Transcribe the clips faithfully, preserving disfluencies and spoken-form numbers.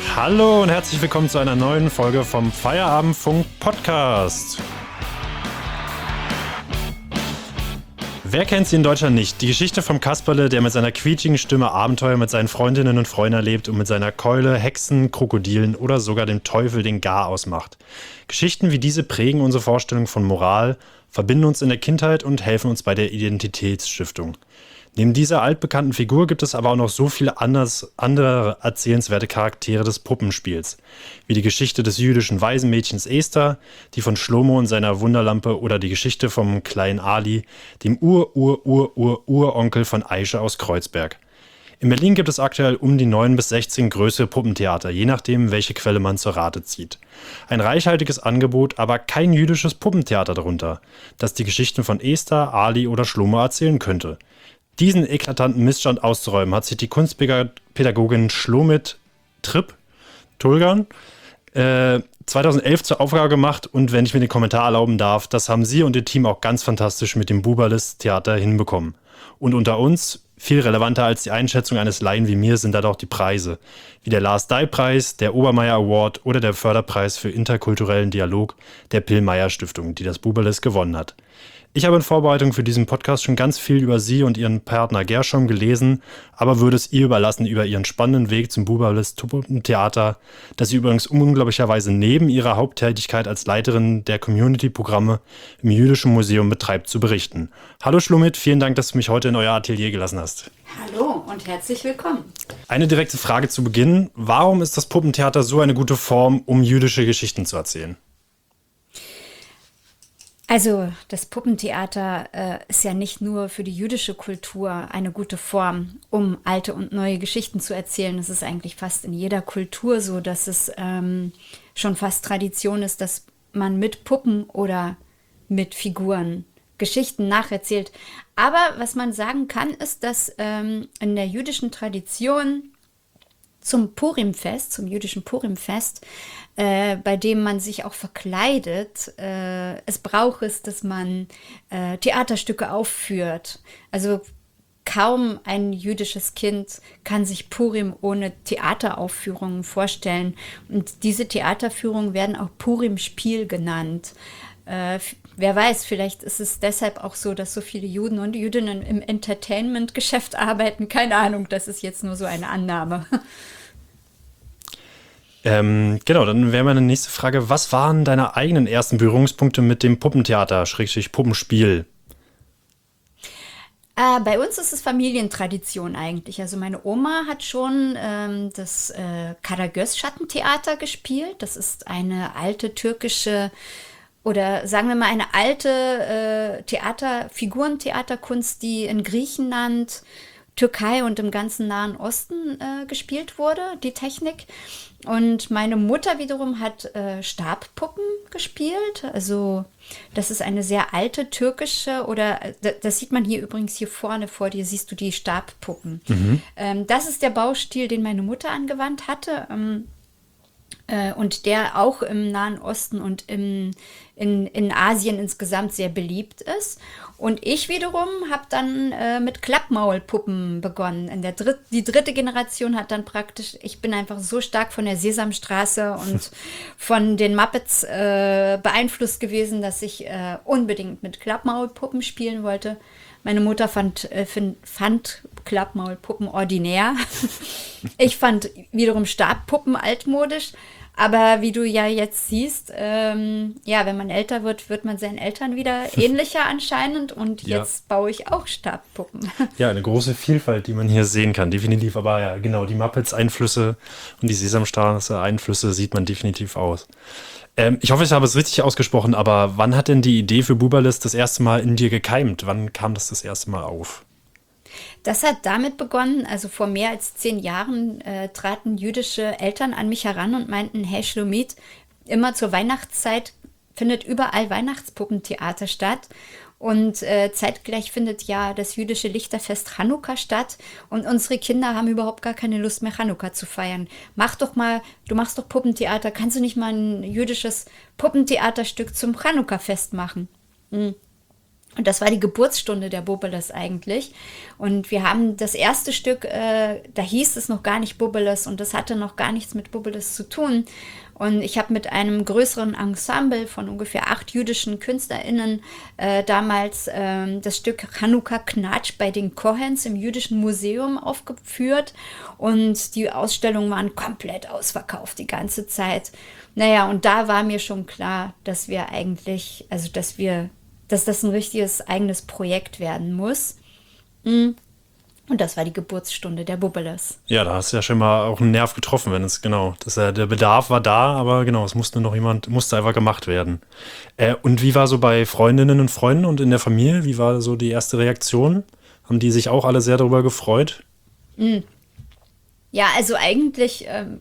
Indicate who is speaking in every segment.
Speaker 1: Hallo und herzlich willkommen zu einer neuen Folge vom Feierabendfunk Podcast. Wer kennt sie in Deutschland nicht? Die Geschichte vom Kasperle, der mit seiner quietschigen Stimme Abenteuer mit seinen Freundinnen und Freunden erlebt und mit seiner Keule Hexen, Krokodilen oder sogar dem Teufel den Garaus macht. Geschichten wie diese prägen unsere Vorstellung von Moral, verbinden uns in der Kindheit und helfen uns bei der Identitätsstiftung. Neben dieser altbekannten Figur gibt es aber auch noch so viele anders, andere erzählenswerte Charaktere des Puppenspiels, wie die Geschichte des jüdischen Waisenmädchens Esther, die von Schlomo und seiner Wunderlampe oder die Geschichte vom kleinen Ali, dem Ur-Ur-Ur-Ur-Uronkel von Aische aus Kreuzberg. In Berlin gibt es aktuell um die neun bis sechzehn größere Puppentheater, je nachdem, welche Quelle man zur Rate zieht. Ein reichhaltiges Angebot, aber kein jüdisches Puppentheater darunter, das die Geschichten von Esther, Ali oder Schlomo erzählen könnte. Diesen eklatanten Missstand auszuräumen, hat sich die Kunstpädagogin Shlomit Tripp Tulgan äh, zweitausendelf zur Aufgabe gemacht und wenn ich mir den Kommentar erlauben darf, das haben sie und ihr Team auch ganz fantastisch mit dem Buberlist Theater hinbekommen. Und unter uns, viel relevanter als die Einschätzung eines Laien wie mir, sind da doch die Preise, wie der Lars-Dye-Preis, der Obermeier Award oder der Förderpreis für interkulturellen Dialog der Pill-Meyer-Stiftung, die das Buberlist gewonnen hat. Ich habe in Vorbereitung für diesen Podcast schon ganz viel über sie und ihren Partner Gershom gelesen, aber würde es ihr überlassen über ihren spannenden Weg zum Buberlist Theater, das sie übrigens unglaublicherweise neben ihrer Haupttätigkeit als Leiterin der Community-Programme im Jüdischen Museum betreibt, zu berichten. Hallo Shlomit, vielen Dank, dass du mich heute in euer Atelier gelassen hast.
Speaker 2: Hallo und herzlich willkommen.
Speaker 1: Eine direkte Frage zu Beginn. Warum ist das Puppentheater so eine gute Form, um jüdische Geschichten zu erzählen?
Speaker 2: Also das Puppentheater äh, ist ja nicht nur für die jüdische Kultur eine gute Form, um alte und neue Geschichten zu erzählen. Es ist eigentlich fast in jeder Kultur so, dass es ähm, schon fast Tradition ist, dass man mit Puppen oder mit Figuren Geschichten nacherzählt. Aber was man sagen kann, ist, dass ähm, in der jüdischen Tradition zum Purimfest, zum jüdischen Purimfest, äh, bei dem man sich auch verkleidet, äh, es braucht es, dass man äh, Theaterstücke aufführt. Also kaum ein jüdisches Kind kann sich Purim ohne Theateraufführungen vorstellen. Und diese Theaterführungen werden auch Purim-Spiel genannt. Äh, wer weiß, vielleicht ist es deshalb auch so, dass so viele Juden und Jüdinnen im Entertainment-Geschäft arbeiten. Keine Ahnung, das ist jetzt nur so eine Annahme.
Speaker 1: Ähm, genau, dann wäre meine nächste Frage, was waren deine eigenen ersten Berührungspunkte mit dem Puppentheater, Schrägstrich Puppenspiel?
Speaker 2: Äh, bei uns ist es Familientradition eigentlich. Also meine Oma hat schon ähm, das äh, Karagöz-Schattentheater gespielt. Das ist eine alte türkische oder sagen wir mal eine alte äh, Theater, Figurentheaterkunst, die in Griechenland, Türkei und im ganzen Nahen Osten äh, gespielt wurde, die Technik. Und meine Mutter wiederum hat äh, Stabpuppen gespielt. Also das ist eine sehr alte türkische, oder d- das sieht man hier übrigens hier vorne vor dir, siehst du die Stabpuppen. Mhm. Ähm, das ist der Baustil, den meine Mutter angewandt hatte. Ähm, äh, und der auch im Nahen Osten und im, in, in Asien insgesamt sehr beliebt ist. Und ich wiederum habe dann äh, mit Klappmaulpuppen begonnen. In der Dritt, die dritte Generation hat dann praktisch, ich bin einfach so stark von der Sesamstraße und von den Muppets äh, beeinflusst gewesen, dass ich äh, unbedingt mit Klappmaulpuppen spielen wollte. Meine Mutter fand, äh, find, fand Klappmaulpuppen ordinär. Ich fand wiederum Stabpuppen altmodisch. Aber wie du ja jetzt siehst, ähm, ja, wenn man älter wird, wird man seinen Eltern wieder ähnlicher anscheinend. Und
Speaker 1: Ja.
Speaker 2: jetzt baue ich auch Stabpuppen.
Speaker 1: Ja, eine große Vielfalt, die man hier sehen kann, definitiv. Aber ja, genau, die Muppets-Einflüsse und die Sesamstraße-Einflüsse sieht man definitiv aus. Ähm, ich hoffe, ich habe es richtig ausgesprochen, aber wann hat denn die Idee für Buberlist das erste Mal in dir gekeimt? Wann kam das das erste Mal auf?
Speaker 2: Das hat damit begonnen, also vor mehr als zehn Jahren äh, traten jüdische Eltern an mich heran und meinten, hey Shlomit, immer zur Weihnachtszeit findet überall Weihnachtspuppentheater statt. Und äh, zeitgleich findet ja das jüdische Lichterfest Chanukka statt. Und unsere Kinder haben überhaupt gar keine Lust mehr, Chanukka zu feiern. Mach doch mal, du machst doch Puppentheater, kannst du nicht mal ein jüdisches Puppentheaterstück zum Chanukka-Fest machen? Mhm. Und das war die Geburtsstunde der Bubbeles eigentlich. Und wir haben das erste Stück, äh, da hieß es noch gar nicht Bubbeles und das hatte noch gar nichts mit Bubbeles zu tun. Und ich habe mit einem größeren Ensemble von ungefähr acht jüdischen KünstlerInnen äh, damals äh, das Stück Chanukka Knatsch bei den Cohens im Jüdischen Museum aufgeführt. Und die Ausstellungen waren komplett ausverkauft die ganze Zeit. Naja, und da war mir schon klar, dass wir eigentlich, also dass wir dass das ein richtiges eigenes Projekt werden muss. Und das war die Geburtsstunde der Bubbeles.
Speaker 1: Ja, da hast du ja schon mal auch einen Nerv getroffen, wenn es, genau, das, äh, der Bedarf war da, aber genau, es musste noch jemand, musste einfach gemacht werden. Äh, und wie war so bei Freundinnen und Freunden und in der Familie, wie war so die erste Reaktion? Haben die sich auch alle sehr darüber gefreut?
Speaker 2: Ja, also eigentlich ähm,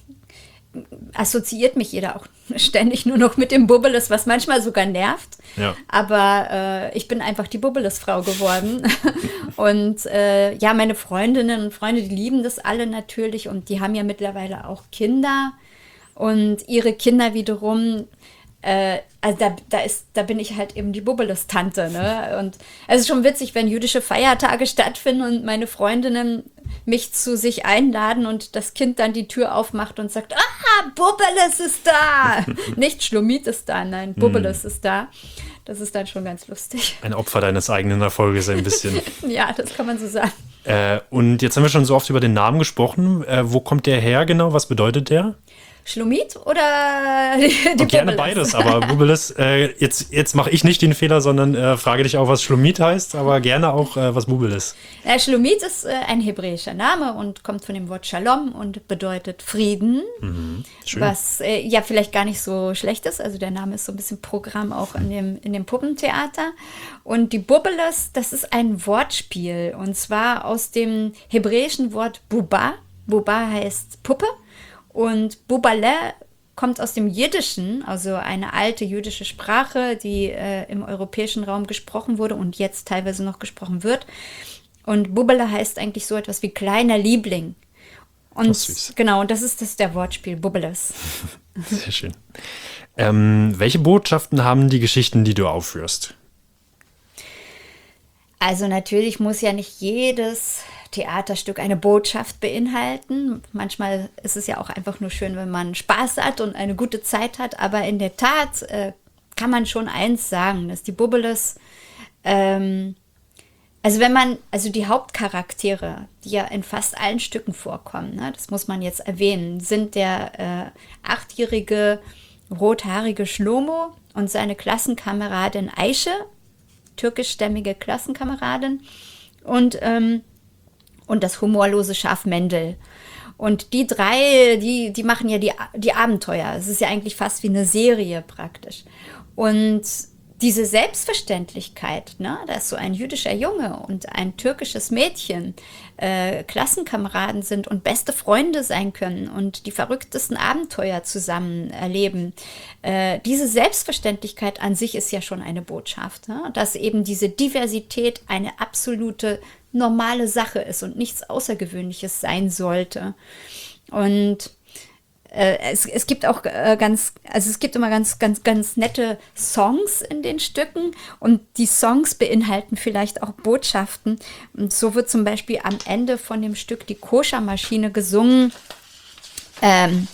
Speaker 2: assoziiert mich jeder auch ständig nur noch mit dem Bubbeles, was manchmal sogar nervt.
Speaker 1: Ja.
Speaker 2: Aber äh, ich bin einfach die Bubbeles-Frau geworden. Und äh, ja, meine Freundinnen und Freunde, die lieben das alle natürlich und die haben ja mittlerweile auch Kinder. Und ihre Kinder wiederum, äh, also da, da, ist, da bin ich halt eben die Bubbeles-Tante. Ne? Und es ist schon witzig, wenn jüdische Feiertage stattfinden und meine Freundinnen mich zu sich einladen und das Kind dann die Tür aufmacht und sagt, ah, Bubbeles ist da. Nicht Schlomit ist da, nein, Bubbeles mm. ist da. Das ist dann schon ganz lustig.
Speaker 1: Ein Opfer deines eigenen Erfolges ein bisschen.
Speaker 2: Ja, das kann man so sagen.
Speaker 1: Äh, und jetzt haben wir schon so oft über den Namen gesprochen. Äh, wo kommt der her genau? Was bedeutet der?
Speaker 2: Schlomit oder die, die
Speaker 1: und gerne beides, aber Bubbeles, äh, jetzt, jetzt mache ich nicht den Fehler, sondern äh, frage dich auch, was Schlomit heißt, aber gerne auch, äh, was Bubbeles.
Speaker 2: Ja, Schlomit ist äh, ein hebräischer Name und kommt von dem Wort Shalom und bedeutet Frieden,
Speaker 1: mhm, schön.
Speaker 2: Was äh, ja vielleicht gar nicht so schlecht ist. Also der Name ist so ein bisschen Programm auch in dem, in dem Puppentheater. Und die Bubbeles, das ist ein Wortspiel und zwar aus dem hebräischen Wort Buba. Buba heißt Puppe. Und Bubale kommt aus dem Jiddischen, also eine alte jüdische Sprache, die äh, im europäischen Raum gesprochen wurde und jetzt teilweise noch gesprochen wird. Und Bubale heißt eigentlich so etwas wie kleiner Liebling. Und
Speaker 1: süß.
Speaker 2: Genau, und das ist das der Wortspiel, Bubbeles.
Speaker 1: Sehr schön. Ähm, welche Botschaften haben die Geschichten, die du aufführst?
Speaker 2: Also natürlich muss ja nicht jedes Theaterstück eine Botschaft beinhalten. Manchmal ist es ja auch einfach nur schön, wenn man Spaß hat und eine gute Zeit hat. Aber in der Tat äh, kann man schon eins sagen, dass die Bubbeles, ähm, also wenn man, also die Hauptcharaktere, die ja in fast allen Stücken vorkommen, ne, das muss man jetzt erwähnen, sind der äh, achtjährige rothaarige Shlomo und seine Klassenkameradin Aische, türkischstämmige Klassenkameradin, und ähm, und das humorlose Schaf Mendel. Und die drei, die, die machen ja die, die Abenteuer. Es ist ja eigentlich fast wie eine Serie praktisch. Und diese Selbstverständlichkeit, ne, dass so ein jüdischer Junge und ein türkisches Mädchen äh, Klassenkameraden sind und beste Freunde sein können und die verrücktesten Abenteuer zusammen erleben, äh, diese Selbstverständlichkeit an sich ist ja schon eine Botschaft, ne? Dass eben diese Diversität eine absolute normale Sache ist und nichts Außergewöhnliches sein sollte. Und äh, es, es gibt auch äh, ganz, also es gibt immer ganz, ganz, ganz nette Songs in den Stücken und die Songs beinhalten vielleicht auch Botschaften. Und so wird zum Beispiel am Ende von dem Stück Die Koschermaschine gesungen. Ähm,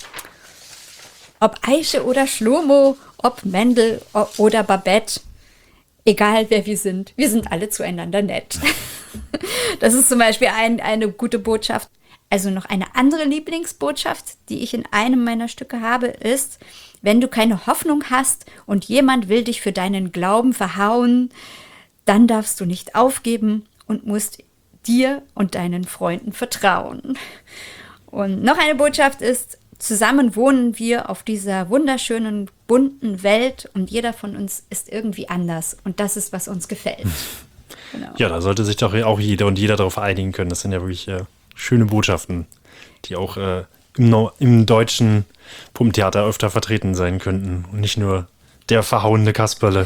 Speaker 2: ob Aische oder Shlomo, ob Mendel oder Babette, egal wer wir sind, wir sind alle zueinander nett. Das ist zum Beispiel ein, eine gute Botschaft. Also noch eine andere Lieblingsbotschaft, die ich in einem meiner Stücke habe, ist, wenn du keine Hoffnung hast und jemand will dich für deinen Glauben verhauen, dann darfst du nicht aufgeben und musst dir und deinen Freunden vertrauen. Und noch eine Botschaft ist, zusammen wohnen wir auf dieser wunderschönen, bunten Welt und jeder von uns ist irgendwie anders. Und das ist, was uns gefällt. Genau.
Speaker 1: Ja, da sollte sich doch auch jeder und jeder darauf einigen können. Das sind ja wirklich äh, schöne Botschaften, die auch äh, im, no- im deutschen Puppentheater öfter vertreten sein könnten und nicht nur der verhauende Kasperle.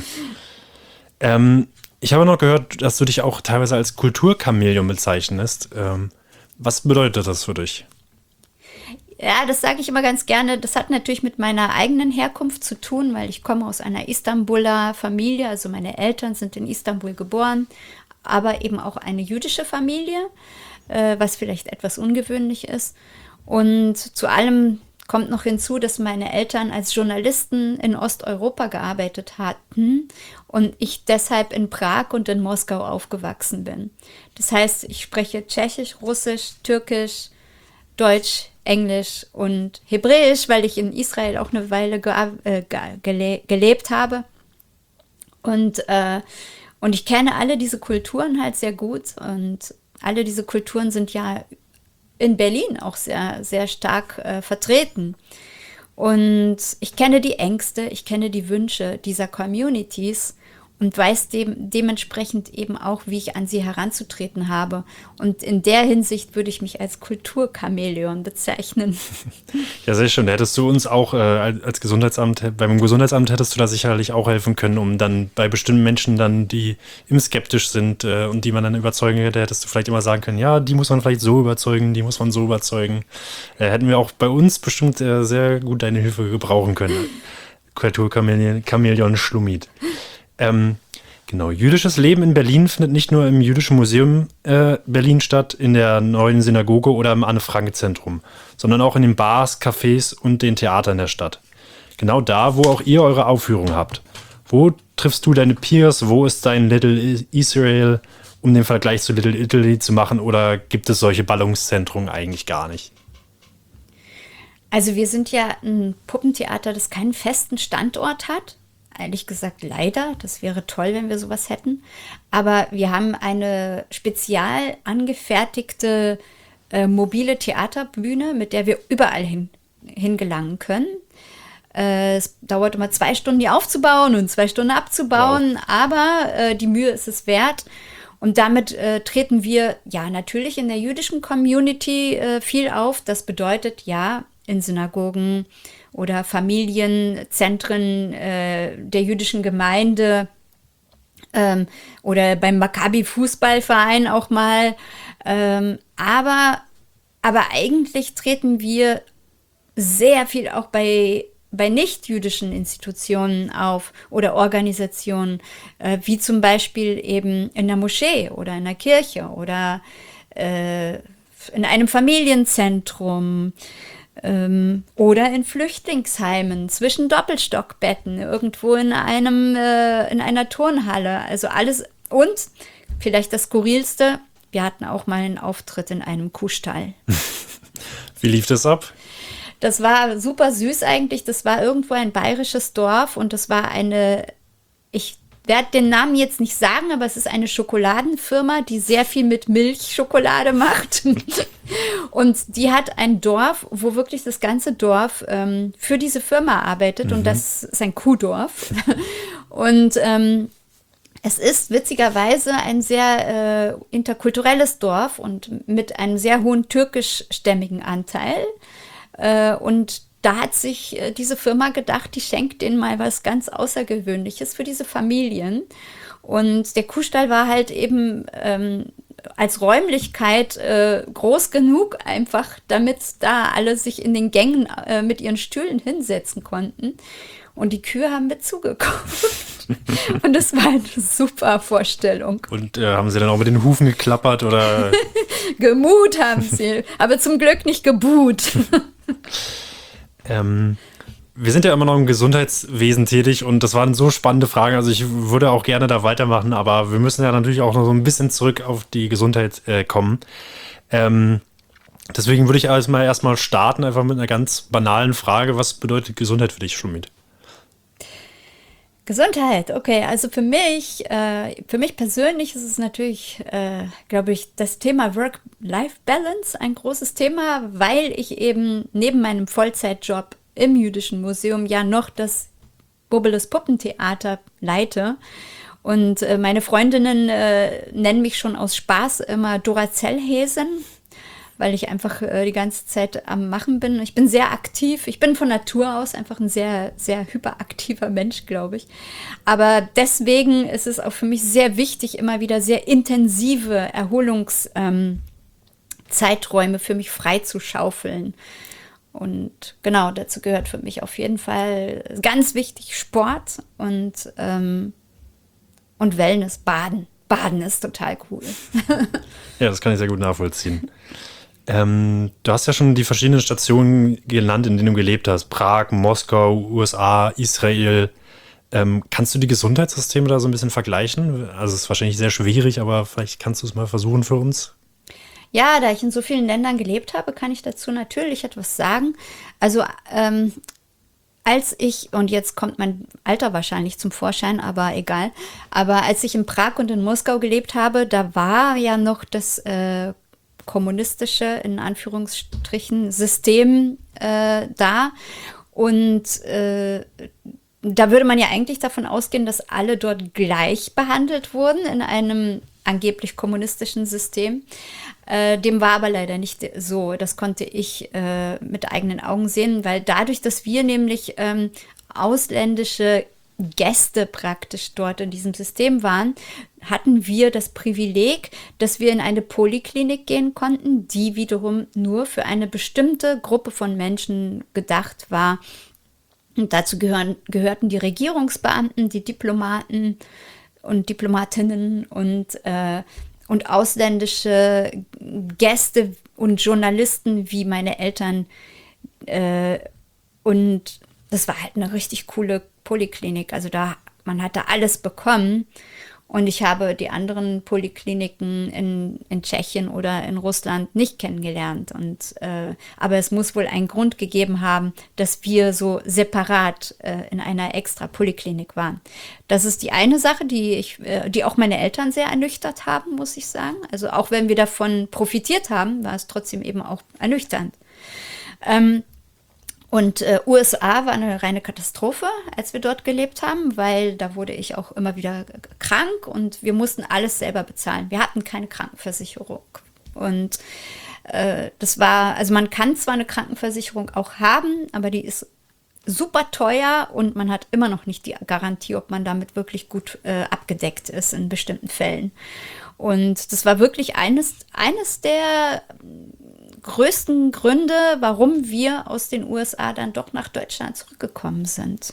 Speaker 1: Ähm, ich habe noch gehört, dass du dich auch teilweise als Kulturchamäleon bezeichnest. Ähm, was bedeutet das für dich?
Speaker 2: Ja, das sage ich immer ganz gerne. Das hat natürlich mit meiner eigenen Herkunft zu tun, weil ich komme aus einer Istanbuler Familie. Also meine Eltern sind in Istanbul geboren, aber eben auch eine jüdische Familie, äh, was vielleicht etwas ungewöhnlich ist. Und zu allem kommt noch hinzu, dass meine Eltern als Journalisten in Osteuropa gearbeitet hatten und ich deshalb in Prag und in Moskau aufgewachsen bin. Das heißt, ich spreche Tschechisch, Russisch, Türkisch, Deutsch, Englisch und Hebräisch, weil ich in Israel auch eine Weile ge- äh, gele- gelebt habe. Und, äh, und ich kenne alle diese Kulturen halt sehr gut. Und alle diese Kulturen sind ja in Berlin auch sehr, sehr stark äh, vertreten. Und ich kenne die Ängste, ich kenne die Wünsche dieser Communities und weiß dem, dementsprechend eben auch, wie ich an sie heranzutreten habe. Und in der Hinsicht würde ich mich als Kulturchamäleon bezeichnen.
Speaker 1: Ja, sehr schön. Da hättest du uns auch äh, als Gesundheitsamt, beim Gesundheitsamt hättest du da sicherlich auch helfen können, um dann bei bestimmten Menschen dann, die im skeptisch sind äh, und die man dann überzeugen hätte, hättest du vielleicht immer sagen können, ja, die muss man vielleicht so überzeugen, die muss man so überzeugen. Äh, hätten wir auch bei uns bestimmt äh, sehr gut deine Hilfe gebrauchen können. Kulturchamäleon Schlumid. Ähm, genau, jüdisches Leben in Berlin findet nicht nur im Jüdischen Museum äh, Berlin statt, in der neuen Synagoge oder im Anne-Frank-Zentrum, sondern auch in den Bars, Cafés und den Theatern der Stadt. Genau da, wo auch ihr eure Aufführung habt. Wo triffst du deine Peers? Wo ist dein Little Israel, um den Vergleich zu Little Italy zu machen? Oder gibt es solche Ballungszentren eigentlich gar nicht?
Speaker 2: Also wir sind ja ein Puppentheater, das keinen festen Standort hat. Ehrlich gesagt leider, das wäre toll, wenn wir sowas hätten. Aber wir haben eine spezial angefertigte äh, mobile Theaterbühne, mit der wir überall hin, hingelangen können. Äh, es dauert immer zwei Stunden, die aufzubauen und zwei Stunden abzubauen, wow. aber äh, die Mühe ist es wert. Und damit äh, treten wir ja natürlich in der jüdischen Community äh, viel auf. Das bedeutet ja in Synagogen oder Familienzentren äh, der jüdischen Gemeinde ähm, oder beim Maccabi-Fußballverein auch mal. Ähm, aber, aber eigentlich treten wir sehr viel auch bei, bei nicht-jüdischen Institutionen auf oder Organisationen, äh, wie zum Beispiel eben in der Moschee oder in der Kirche oder äh, in einem Familienzentrum. Ähm, oder in Flüchtlingsheimen, zwischen Doppelstockbetten, irgendwo in einem äh, in einer Turnhalle. Also alles. Und vielleicht das Skurrilste, wir hatten auch mal einen Auftritt in einem Kuhstall.
Speaker 1: Wie lief das ab?
Speaker 2: Das war super süß eigentlich. Das war irgendwo ein bayerisches Dorf und das war eine, ich werde den Namen jetzt nicht sagen, aber es ist eine Schokoladenfirma, die sehr viel mit Milchschokolade macht. Und die hat ein Dorf, wo wirklich das ganze Dorf ähm, für diese Firma arbeitet. Mhm. Und das ist ein Kuhdorf. Und ähm, es ist witzigerweise ein sehr äh, interkulturelles Dorf und mit einem sehr hohen türkischstämmigen Anteil. Äh, und da hat sich äh, diese Firma gedacht, die schenkt denen mal was ganz Außergewöhnliches für diese Familien. Und der Kuhstall war halt eben ähm, als Räumlichkeit äh, groß genug, einfach damit da alle sich in den Gängen äh, mit ihren Stühlen hinsetzen konnten. Und die Kühe haben mit zugeguckt. Und das war eine super Vorstellung.
Speaker 1: Und äh, haben sie dann auch mit den Hufen geklappert oder?
Speaker 2: Gemut haben sie, aber zum Glück nicht gebuht.
Speaker 1: Ähm, wir sind ja immer noch im Gesundheitswesen tätig und das waren so spannende Fragen. Also ich würde auch gerne da weitermachen, aber wir müssen ja natürlich auch noch so ein bisschen zurück auf die Gesundheit äh, kommen. Ähm, deswegen würde ich erstmal erstmal starten, einfach mit einer ganz banalen Frage. Was bedeutet Gesundheit für dich, Schlumid?
Speaker 2: Gesundheit, okay, also für mich, äh, für mich persönlich ist es natürlich, äh, glaube ich, das Thema Work-Life-Balance ein großes Thema, weil ich eben neben meinem Vollzeitjob im Jüdischen Museum ja noch das Bobeles Puppentheater leite. Und äh, meine Freundinnen äh, nennen mich schon aus Spaß immer Duracell-Häsin, weil ich einfach äh, die ganze Zeit am Machen bin. Ich bin sehr aktiv. Ich bin von Natur aus einfach ein sehr, sehr hyperaktiver Mensch, glaube ich. Aber deswegen ist es auch für mich sehr wichtig, immer wieder sehr intensive Erholungszeiträume ähm, für mich frei zu schaufeln. Und genau, dazu gehört für mich auf jeden Fall ganz wichtig Sport und, ähm, und Wellness, Baden. Baden ist total cool.
Speaker 1: Ja, das kann ich sehr gut nachvollziehen. Ähm, du hast ja schon die verschiedenen Stationen genannt, in denen du gelebt hast. Prag, Moskau, U S A, Israel. Ähm, kannst du die Gesundheitssysteme da so ein bisschen vergleichen? Also es ist wahrscheinlich sehr schwierig, aber vielleicht kannst du es mal versuchen für uns.
Speaker 2: Ja, da ich in so vielen Ländern gelebt habe, kann ich dazu natürlich etwas sagen. Also ähm, als ich, und jetzt kommt mein Alter wahrscheinlich zum Vorschein, aber egal, aber als ich in Prag und in Moskau gelebt habe, da war ja noch das äh, kommunistische, in Anführungsstrichen, System äh, da. Und äh, da würde man ja eigentlich davon ausgehen, dass alle dort gleich behandelt wurden in einem angeblich kommunistischen System. Äh, dem war aber leider nicht so. Das konnte ich äh, mit eigenen Augen sehen, weil dadurch, dass wir nämlich ähm, ausländische Gäste praktisch dort in diesem System waren, hatten wir das Privileg, dass wir in eine Poliklinik gehen konnten, die wiederum nur für eine bestimmte Gruppe von Menschen gedacht war. Und dazu gehören, gehörten die Regierungsbeamten, die Diplomaten und Diplomatinnen und, äh, und ausländische Gäste und Journalisten wie meine Eltern. Äh, und das war halt eine richtig coole Poliklinik. Also da, man hat da alles bekommen. Und ich habe die anderen Polikliniken in, in Tschechien oder in Russland nicht kennengelernt. Und, äh, aber es muss wohl einen Grund gegeben haben, dass wir so separat äh, in einer extra Poliklinik waren. Das ist die eine Sache, die, ich, äh, die auch meine Eltern sehr ernüchtert haben, muss ich sagen. Also auch wenn wir davon profitiert haben, war es trotzdem eben auch ernüchternd. Ähm, Und äh, U S A war eine reine Katastrophe, als wir dort gelebt haben, weil da wurde ich auch immer wieder krank und wir mussten alles selber bezahlen. Wir hatten keine Krankenversicherung. Und äh, das war, also man kann zwar eine Krankenversicherung auch haben, aber die ist super teuer und man hat immer noch nicht die Garantie, ob man damit wirklich gut äh, abgedeckt ist in bestimmten Fällen. Und das war wirklich eines, eines der größten Gründe, warum wir aus den U S A dann doch nach Deutschland zurückgekommen sind.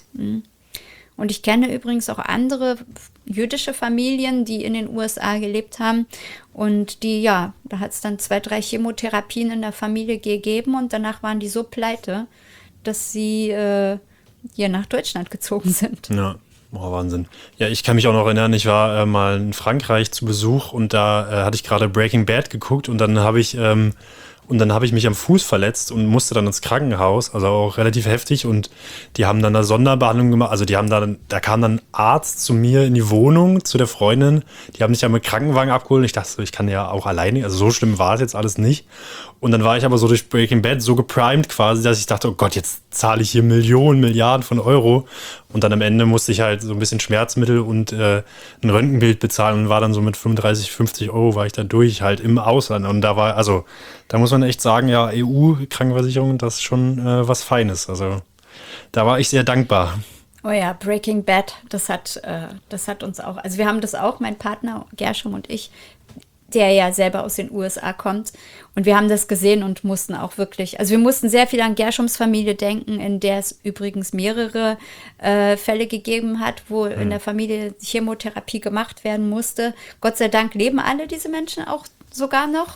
Speaker 2: Und ich kenne übrigens auch andere jüdische Familien, die in den U S A gelebt haben und die, ja, da hat es dann zwei, drei Chemotherapien in der Familie gegeben und danach waren die so pleite, dass sie äh, hier nach Deutschland gezogen sind.
Speaker 1: Ja. Oh, Wahnsinn. Ja, ich kann mich auch noch erinnern, ich war äh, mal in Frankreich zu Besuch und da äh, hatte ich gerade Breaking Bad geguckt und dann habe ich ähm, und dann habe ich mich am Fuß verletzt und musste dann ins Krankenhaus, also auch relativ heftig und die haben dann eine Sonderbehandlung gemacht, also die haben dann, da kam dann ein Arzt zu mir in die Wohnung, zu der Freundin, die haben mich ja mit Krankenwagen abgeholt und ich dachte so, ich kann ja auch alleine, also so schlimm war es jetzt alles nicht. Und dann war ich aber so durch Breaking Bad so geprimed quasi, dass ich dachte, oh Gott, jetzt zahle ich hier Millionen, Milliarden von Euro. Und dann am Ende musste ich halt so ein bisschen Schmerzmittel und äh, ein Röntgenbild bezahlen und war dann so mit fünfunddreißig, fünfzig Euro war ich da durch, halt im Ausland. Und da war, also da muss man echt sagen, ja, E U-Krankenversicherung, das ist schon äh, was Feines. Also da war ich sehr dankbar.
Speaker 2: Oh ja, Breaking Bad, das hat, äh, das hat uns auch, also wir haben das auch, mein Partner Gershom und ich, der ja selber aus den U S A kommt. Und wir haben das gesehen und mussten auch wirklich, also wir mussten sehr viel an Gershoms Familie denken, in der es übrigens mehrere äh, Fälle gegeben hat, wo mhm. in der Familie Chemotherapie gemacht werden musste. Gott sei Dank leben alle diese Menschen auch sogar noch,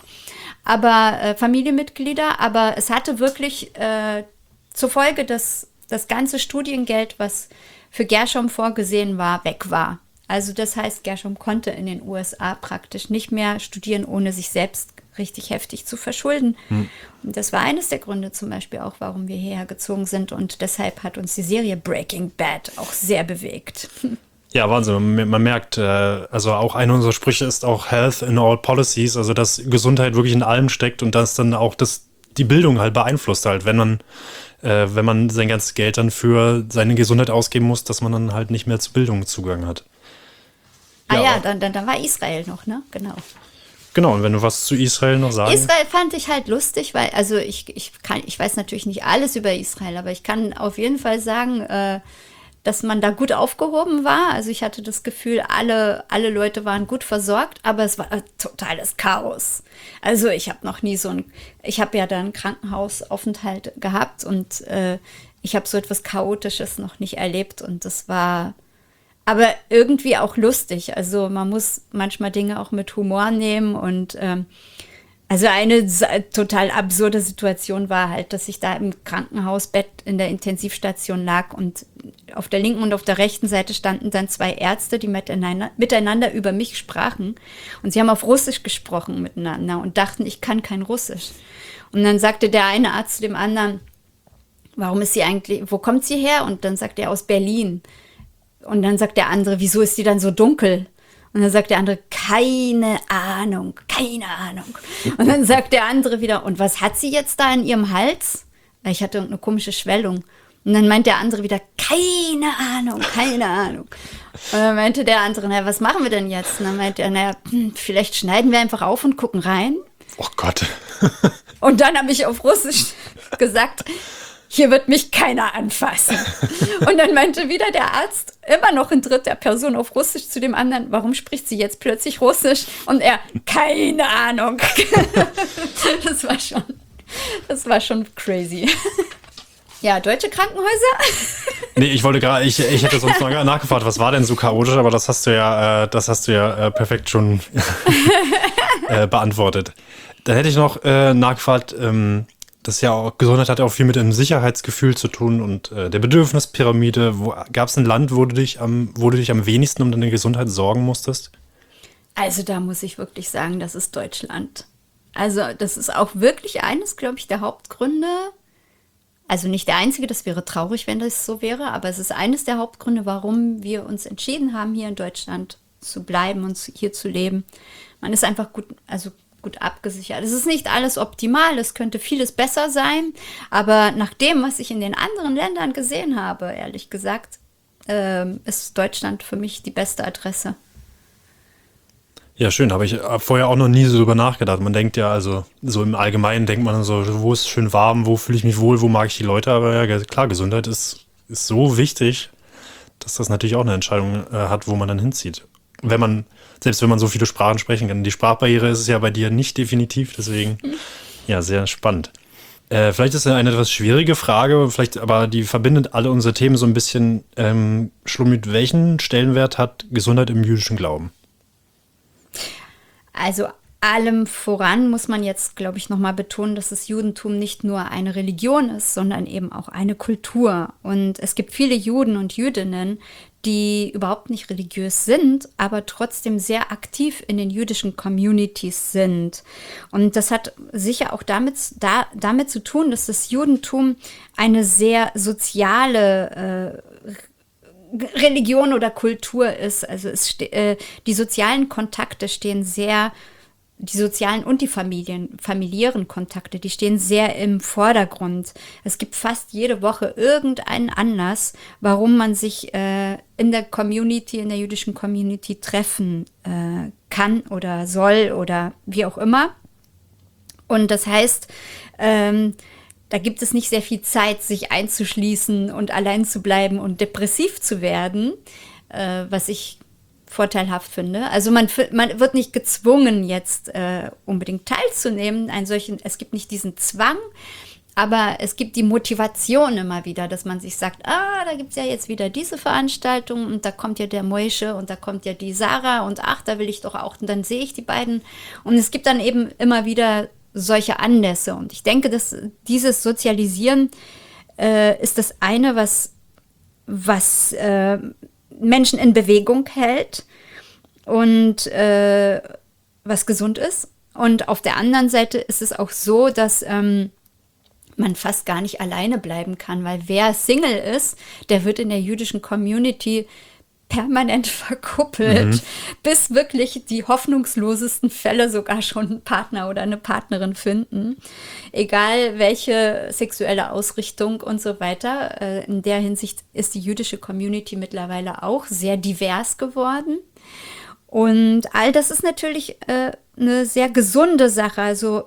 Speaker 2: aber äh, Familienmitglieder. Aber es hatte wirklich äh, zur Folge, dass das ganze Studiengeld, was für Gershom vorgesehen war, weg war. Also das heißt, Gershom konnte in den U S A praktisch nicht mehr studieren, ohne sich selbst richtig heftig zu verschulden. Hm. Und das war eines der Gründe zum Beispiel auch, warum wir hierher gezogen sind. Und deshalb hat uns die Serie Breaking Bad auch sehr bewegt.
Speaker 1: Ja, Wahnsinn. Man merkt, also auch einer unserer Sprüche ist auch Health in all policies, also dass Gesundheit wirklich in allem steckt und dass dann auch das, die Bildung halt beeinflusst halt, wenn man äh, wenn man sein ganzes Geld dann für seine Gesundheit ausgeben muss, dass man dann halt nicht mehr zur Bildung Zugang hat.
Speaker 2: Ja, ah ja, dann, dann, dann war Israel noch, ne? Genau.
Speaker 1: Genau, und wenn du was zu Israel noch sagst.
Speaker 2: Israel fand ich halt lustig, weil, also ich, ich, kann, ich weiß natürlich nicht alles über Israel, aber ich kann auf jeden Fall sagen, äh, dass man da gut aufgehoben war. Also ich hatte das Gefühl, alle, alle Leute waren gut versorgt, aber es war totales Chaos. Also ich habe noch nie so ein, ich habe ja da einen Krankenhausaufenthalt gehabt und äh, ich habe so etwas Chaotisches noch nicht erlebt und das war aber irgendwie auch lustig. Also man muss manchmal Dinge auch mit Humor nehmen und ähm, also eine total absurde Situation war halt, dass ich da im Krankenhausbett in der Intensivstation lag und auf der linken und auf der rechten Seite standen dann zwei Ärzte, die miteinander, miteinander über mich sprachen und sie haben auf Russisch gesprochen miteinander und dachten, ich kann kein Russisch. Und dann sagte der eine Arzt zu dem anderen, warum ist sie eigentlich, wo kommt sie her? Und dann sagt er, aus Berlin. Und dann sagt der andere, wieso ist die dann so dunkel? Und dann sagt der andere, keine Ahnung, keine Ahnung. Und dann sagt der andere wieder, und was hat sie jetzt da in ihrem Hals? Ich hatte eine komische Schwellung. Und dann meint der andere wieder, keine Ahnung, keine Ahnung. Und dann meinte der andere, naja, was machen wir denn jetzt? Und dann meinte er, naja, vielleicht schneiden wir einfach auf und gucken rein.
Speaker 1: Oh Gott.
Speaker 2: Und dann habe ich auf Russisch gesagt, hier wird mich keiner anfassen. Und dann meinte wieder der Arzt, immer noch in dritter Person auf Russisch zu dem anderen, warum spricht sie jetzt plötzlich Russisch? Und er, keine Ahnung. Das war schon, das war schon crazy. Ja, deutsche Krankenhäuser?
Speaker 1: Nee, ich wollte gerade, ich, ich hätte sonst noch nachgefragt, was war denn so chaotisch, aber das hast du ja, äh, das hast du ja äh, perfekt schon äh, beantwortet. Dann hätte ich noch äh, nachgefragt, ähm, das ja auch, Gesundheit hat ja auch viel mit dem Sicherheitsgefühl zu tun und äh, der Bedürfnispyramide. Gab es ein Land, wo du, dich am, wo du dich am wenigsten um deine Gesundheit sorgen musstest?
Speaker 2: Also da muss ich wirklich sagen, das ist Deutschland. Also das ist auch wirklich eines, glaube ich, der Hauptgründe. Also nicht der einzige, das wäre traurig, wenn das so wäre, aber es ist eines der Hauptgründe, warum wir uns entschieden haben, hier in Deutschland zu bleiben und hier zu leben. Man ist einfach gut, also gut abgesichert. Es ist nicht alles optimal, es könnte vieles besser sein, aber nach dem, was ich in den anderen Ländern gesehen habe, ehrlich gesagt, ähm, ist Deutschland für mich die beste Adresse.
Speaker 1: Ja, schön, habe ich vorher auch noch nie so drüber nachgedacht. Man denkt ja, also so im Allgemeinen denkt man so, wo ist es schön warm, wo fühle ich mich wohl, wo mag ich die Leute, aber ja, klar, Gesundheit ist, ist so wichtig, dass das natürlich auch eine Entscheidung äh, hat, wo man dann hinzieht. Wenn man Selbst wenn man so viele Sprachen sprechen kann. Die Sprachbarriere ist es ja bei dir nicht definitiv, deswegen ja, sehr spannend. Äh, vielleicht ist es eine etwas schwierige Frage, vielleicht, aber die verbindet alle unsere Themen so ein bisschen. Ähm, Shlomit, welchen Stellenwert hat Gesundheit im jüdischen Glauben?
Speaker 2: Also allem voran muss man jetzt, glaube ich, nochmal betonen, dass das Judentum nicht nur eine Religion ist, sondern eben auch eine Kultur. Und es gibt viele Juden und Jüdinnen, die überhaupt nicht religiös sind, aber trotzdem sehr aktiv in den jüdischen Communities sind. Und das hat sicher auch damit, da, damit zu tun, dass das Judentum eine sehr soziale äh, Religion oder Kultur ist. Also es ste- äh, die sozialen Kontakte stehen sehr Die sozialen und die Familien, familiären Kontakte, die stehen sehr im Vordergrund. Es gibt fast jede Woche irgendeinen Anlass, warum man sich äh, in der Community, in der jüdischen Community treffen äh, kann oder soll oder wie auch immer. Und das heißt, ähm, da gibt es nicht sehr viel Zeit, sich einzuschließen und allein zu bleiben und depressiv zu werden, äh, was ich vorteilhaft finde. Also man, man wird nicht gezwungen, jetzt äh, unbedingt teilzunehmen. Einen solchen, es gibt nicht diesen Zwang, aber es gibt die Motivation immer wieder, dass man sich sagt, ah, da gibt es ja jetzt wieder diese Veranstaltung und da kommt ja der Moishe und da kommt ja die Sarah und ach, da will ich doch auch. Und dann sehe ich die beiden. Und es gibt dann eben immer wieder solche Anlässe. Und ich denke, dass dieses Sozialisieren äh, ist das eine, was, was äh, Menschen in Bewegung hält und äh, was gesund ist. Und auf der anderen Seite ist es auch so, dass ähm, man fast gar nicht alleine bleiben kann, weil wer Single ist, der wird in der jüdischen Community permanent verkuppelt, mhm. bis wirklich die hoffnungslosesten Fälle sogar schon einen Partner oder eine Partnerin finden. Egal welche sexuelle Ausrichtung und so weiter. Äh, in der Hinsicht ist die jüdische Community mittlerweile auch sehr divers geworden. Und all das ist natürlich äh, eine sehr gesunde Sache. Also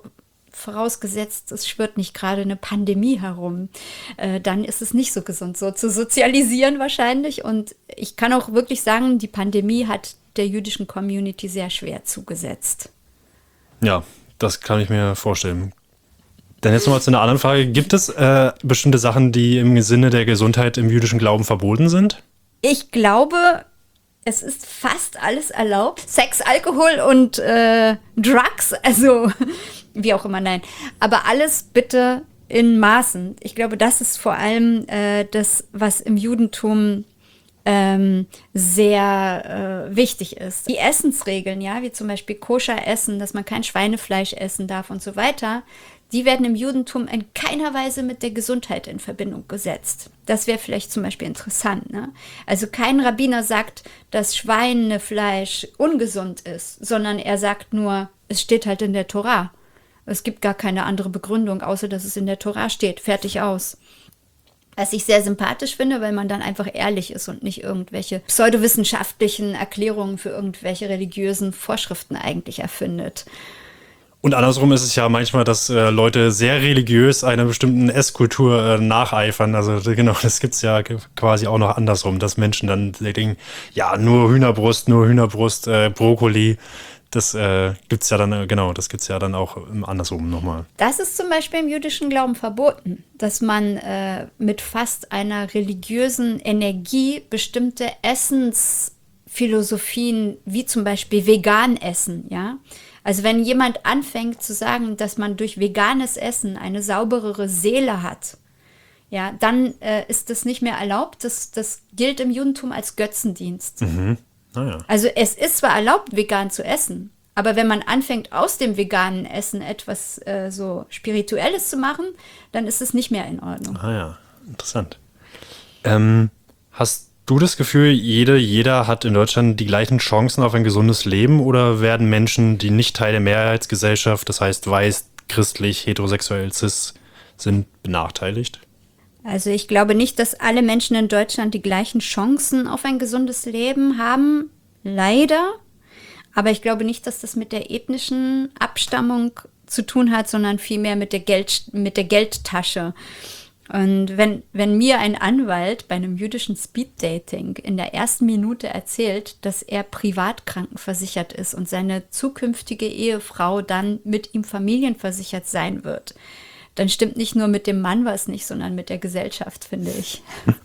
Speaker 2: vorausgesetzt, es schwirrt nicht gerade eine Pandemie herum, äh, dann ist es nicht so gesund, so zu sozialisieren wahrscheinlich. Und ich kann auch wirklich sagen, die Pandemie hat der jüdischen Community sehr schwer zugesetzt.
Speaker 1: Ja, das kann ich mir vorstellen. Dann jetzt nochmal zu einer anderen Frage. Gibt es äh, bestimmte Sachen, die im Sinne der Gesundheit im jüdischen Glauben verboten sind?
Speaker 2: Ich glaube, es ist fast alles erlaubt. Sex, Alkohol und äh, Drugs, also wie auch immer, nein. Aber alles bitte in Maßen. Ich glaube, das ist vor allem äh, das, was im Judentum ähm, sehr äh, wichtig ist. Die Essensregeln, ja, wie zum Beispiel koscher essen, dass man kein Schweinefleisch essen darf und so weiter, die werden im Judentum in keiner Weise mit der Gesundheit in Verbindung gesetzt. Das wäre vielleicht zum Beispiel interessant, ne? Also kein Rabbiner sagt, dass Schweinefleisch ungesund ist, sondern er sagt nur, es steht halt in der Tora. Es gibt gar keine andere Begründung, außer dass es in der Tora steht. Fertig aus. Was ich sehr sympathisch finde, weil man dann einfach ehrlich ist und nicht irgendwelche pseudowissenschaftlichen Erklärungen für irgendwelche religiösen Vorschriften eigentlich erfindet.
Speaker 1: Und andersrum ist es ja manchmal, dass äh, Leute sehr religiös einer bestimmten Esskultur äh, nacheifern. Also genau, das gibt es ja quasi auch noch andersrum, dass Menschen dann denken, ja, nur Hühnerbrust, nur Hühnerbrust, äh, Brokkoli. Das äh, gibt es ja dann, äh, genau, das gibt es ja dann auch im andersrum nochmal.
Speaker 2: Das ist zum Beispiel im jüdischen Glauben verboten, dass man äh, mit fast einer religiösen Energie bestimmte Essensphilosophien, wie zum Beispiel vegan essen, ja. Also wenn jemand anfängt zu sagen, dass man durch veganes Essen eine sauberere Seele hat, ja, dann äh, ist das nicht mehr erlaubt. Das, das gilt im Judentum als Götzendienst.
Speaker 1: Mhm. Ah, ja.
Speaker 2: Also es ist zwar erlaubt, vegan zu essen, aber wenn man anfängt, aus dem veganen Essen etwas äh, so Spirituelles zu machen, dann ist es nicht mehr in Ordnung.
Speaker 1: Ah ja, interessant. Ähm, hast du das Gefühl, jede, jeder hat in Deutschland die gleichen Chancen auf ein gesundes Leben oder werden Menschen, die nicht Teil der Mehrheitsgesellschaft, das heißt weiß, christlich, heterosexuell, cis, sind, benachteiligt?
Speaker 2: Also ich glaube nicht, dass alle Menschen in Deutschland die gleichen Chancen auf ein gesundes Leben haben, leider. Aber ich glaube nicht, dass das mit der ethnischen Abstammung zu tun hat, sondern vielmehr mit der Geld, mit der Geldtasche. Und wenn, wenn mir ein Anwalt bei einem jüdischen Speeddating in der ersten Minute erzählt, dass er privat krankenversichert ist und seine zukünftige Ehefrau dann mit ihm familienversichert sein wird, dann stimmt nicht nur mit dem Mann was nicht, sondern mit der Gesellschaft, finde ich.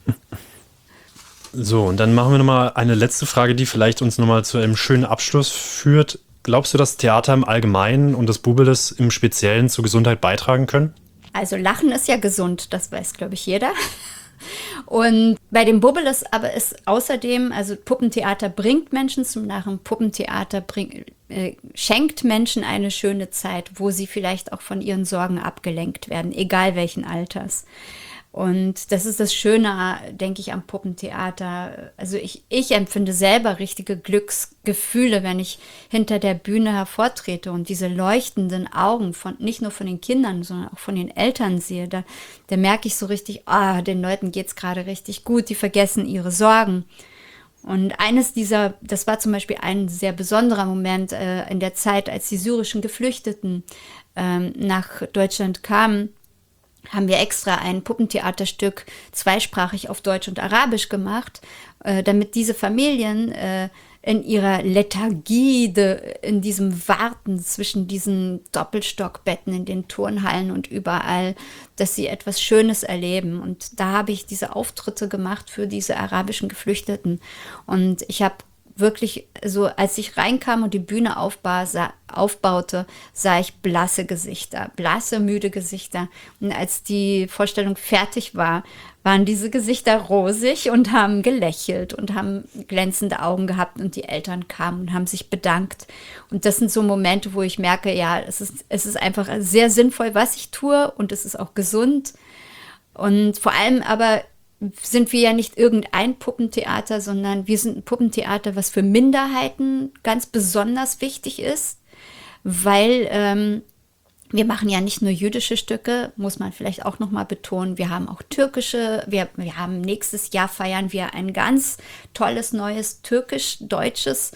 Speaker 1: So, und dann machen wir nochmal eine letzte Frage, die vielleicht uns nochmal zu einem schönen Abschluss führt. Glaubst du, dass Theater im Allgemeinen und das Bubeles im Speziellen zur Gesundheit beitragen können? Also
Speaker 2: Lachen ist ja gesund, das weiß, glaube ich, jeder. Und bei dem Bubeles aber ist außerdem, also Puppentheater bringt Menschen zum Lachen, Puppentheater bring, äh, schenkt Menschen eine schöne Zeit, wo sie vielleicht auch von ihren Sorgen abgelenkt werden, egal welchen Alters. Und das ist das Schöne, denke ich, am Puppentheater. Also ich, ich empfinde selber richtige Glücksgefühle, wenn ich hinter der Bühne hervortrete und diese leuchtenden Augen von nicht nur von den Kindern, sondern auch von den Eltern sehe. Da, da merke ich so richtig, ah, den Leuten geht es gerade richtig gut, die vergessen ihre Sorgen. Und eines dieser, das war zum Beispiel ein sehr besonderer Moment äh, in der Zeit, als die syrischen Geflüchteten ähm, nach Deutschland kamen, haben wir extra ein Puppentheaterstück zweisprachig auf Deutsch und Arabisch gemacht, äh, damit diese Familien äh, in ihrer Lethargie, de, in diesem Warten zwischen diesen Doppelstockbetten in den Turnhallen und überall, dass sie etwas Schönes erleben. Und da habe ich diese Auftritte gemacht für diese arabischen Geflüchteten. Und ich habe wirklich so, als ich reinkam und die Bühne aufba, sah, aufbaute, sah ich blasse Gesichter, blasse, müde Gesichter. Und als die Vorstellung fertig war, waren diese Gesichter rosig und haben gelächelt und haben glänzende Augen gehabt und die Eltern kamen und haben sich bedankt. Und das sind so Momente, wo ich merke, ja, es ist, es ist einfach sehr sinnvoll, was ich tue und es ist auch gesund. Und vor allem aber sind wir ja nicht irgendein Puppentheater, sondern wir sind ein Puppentheater, was für Minderheiten ganz besonders wichtig ist, weil ähm, wir machen ja nicht nur jüdische Stücke, muss man vielleicht auch nochmal betonen, wir haben auch türkische, wir, wir haben nächstes Jahr feiern wir ein ganz tolles neues türkisch-deutsches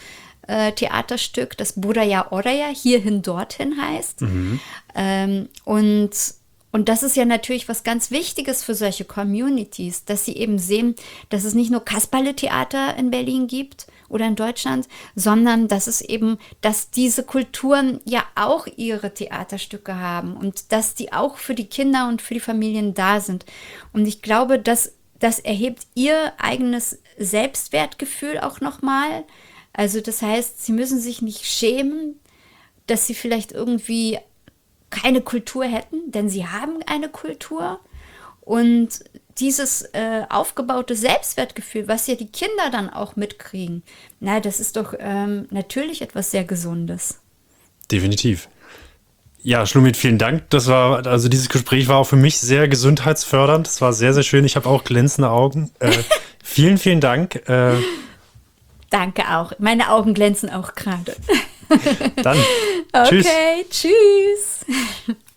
Speaker 2: äh, Theaterstück, das Buraya Oraya, hierhin, dorthin heißt. Mhm. Ähm, und, und das ist ja natürlich was ganz Wichtiges für solche Communities, dass sie eben sehen, dass es nicht nur Kasperle-Theater in Berlin gibt oder in Deutschland, sondern dass es eben, dass diese Kulturen ja auch ihre Theaterstücke haben und dass die auch für die Kinder und für die Familien da sind. Und ich glaube, dass das erhebt ihr eigenes Selbstwertgefühl auch nochmal. Also das heißt, sie müssen sich nicht schämen, dass sie vielleicht irgendwie keine Kultur hätten, denn sie haben eine Kultur. Und dieses äh, aufgebaute Selbstwertgefühl, was ja die Kinder dann auch mitkriegen, na, das ist doch ähm, natürlich etwas sehr Gesundes.
Speaker 1: Definitiv. Ja, Schlumit, vielen Dank. Das war, also dieses Gespräch war auch für mich sehr gesundheitsfördernd. Das war sehr, sehr schön. Ich habe auch glänzende Augen. Äh, vielen, vielen Dank. Äh,
Speaker 2: Danke auch. Meine Augen glänzen auch gerade.
Speaker 1: Dann.
Speaker 2: Okay,
Speaker 1: Tschüss.
Speaker 2: tschüss.